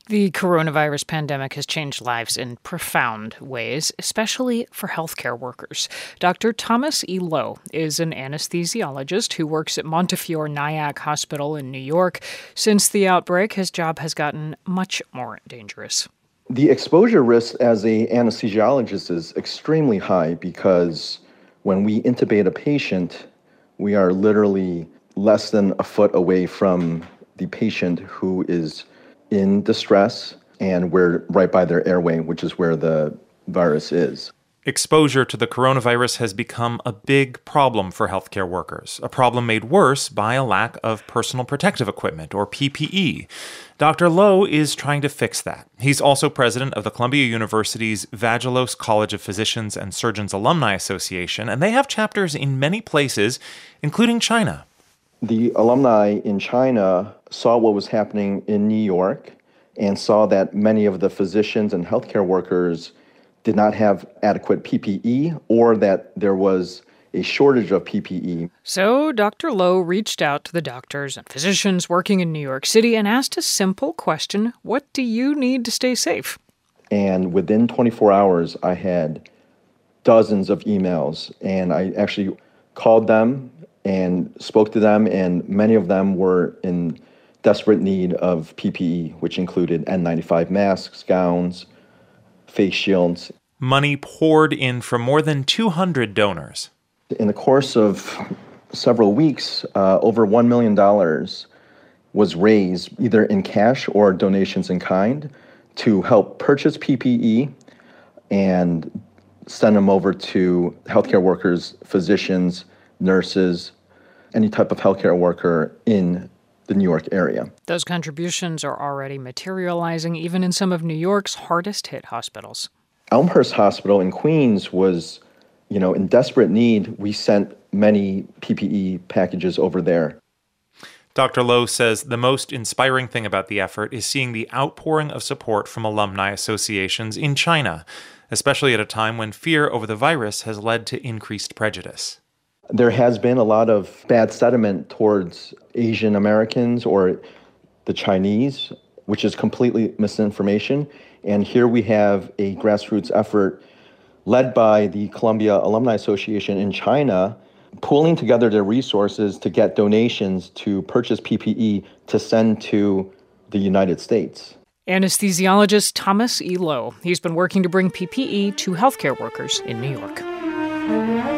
The coronavirus pandemic has changed lives in profound ways, especially for healthcare workers. Dr. Thomas E. Lowe is an anesthesiologist who works at Montefiore Nyack Hospital in New York. Since the outbreak, his job has gotten much more dangerous. The exposure risk as an anesthesiologist is extremely high because when we intubate a patient, we are literally less than a foot away from the patient who is in distress, and we're right by their airway, which is where the virus is. Exposure to the coronavirus has become a big problem for healthcare workers, a problem made worse by a lack of personal protective equipment, or PPE. Dr. Lowe is trying to fix that. He's also president of the Columbia University's Vagelos College of Physicians and Surgeons Alumni Association, and they have chapters in many places, including China. The alumni in China saw what was happening in New York and saw that many of the physicians and healthcare workers did not have adequate PPE, or that there was a shortage of PPE. So Dr. Lowe reached out to the doctors and physicians working in New York City and asked a simple question: what do you need to stay safe? And within 24 hours, I had dozens of emails, and I actually called them and spoke to them, and many of them were in desperate need of PPE, which included N95 masks, gowns, face shields. Money poured in from more than 200 donors. In the course of several weeks, over $1 million was raised either in cash or donations in kind to help purchase PPE and send them over to healthcare workers, physicians, nurses, any type of healthcare worker in the New York area. Those contributions are already materializing even in some of New York's hardest-hit hospitals. Elmhurst Hospital in Queens was, in desperate need. We sent many PPE packages over there. Dr. Lowe says the most inspiring thing about the effort is seeing the outpouring of support from alumni associations in China, especially at a time when fear over the virus has led to increased prejudice. There has been a lot of bad sentiment towards Asian Americans or the Chinese, which is completely misinformation. And here we have a grassroots effort led by the Columbia Alumni Association in China, pooling together their resources to get donations to purchase PPE to send to the United States. Anesthesiologist Thomas E. Lowe. He's been working to bring PPE to healthcare workers in New York.